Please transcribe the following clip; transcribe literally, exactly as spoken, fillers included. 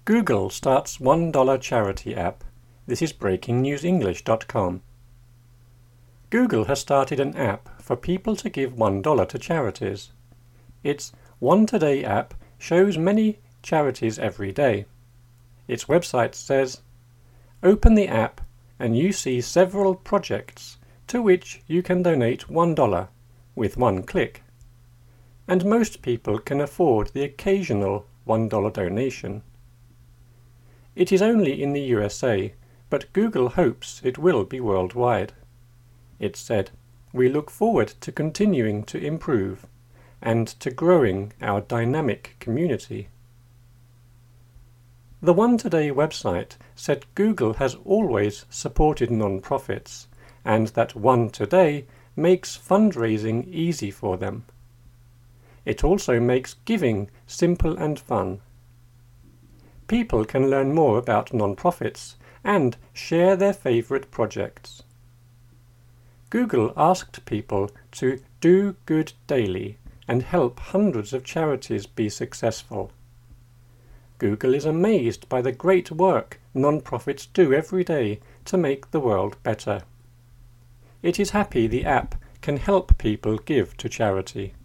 Google starts one dollar charity app. This is breaking news english dot com. Google has started an app for people to give one dollar to charities. Its One Today app shows many charities every day. Its website says, "Open the app and you see several projects to which you can donate one dollar with one click." And most people can afford the occasional one dollar donation. It is only in the U S A, but Google hopes it will be worldwide. It said, "We look forward to continuing to improve and to growing our dynamic community." The One Today website said Google has always supported non-profits and that One Today makes fundraising easy for them. It also makes giving simple and fun. People can learn more about non-profits and share their favorite projects. Google asked people to do good daily and help hundreds of charities be successful. Google is amazed by the great work non-profits do every day to make the world better. It is happy the app can help people give to charity.